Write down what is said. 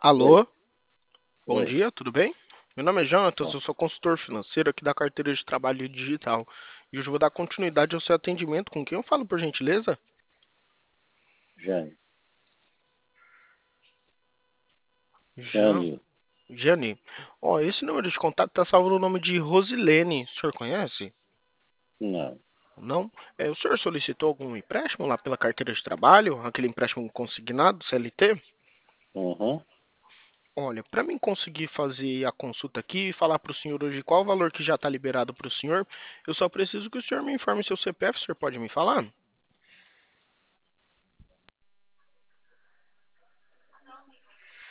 Oi, Alô, bom oi. dia, tudo bem? Meu nome é Jonatas, Bom, eu sou consultor financeiro aqui da carteira de trabalho digital. E hoje eu vou dar continuidade ao seu atendimento. Com quem eu falo, por gentileza? Jane. Jan, Jane, Jani. Ó, esse número de contato está salvo no nome de Rosilene. O senhor conhece? não. Não? O senhor solicitou algum empréstimo lá pela carteira de trabalho? Aquele empréstimo consignado, CLT? Uhum. Olha, para mim conseguir fazer a consulta aqui e falar para o senhor hoje qual o valor que já está liberado para o senhor, eu só preciso que o senhor me informe seu CPF, o senhor pode me falar?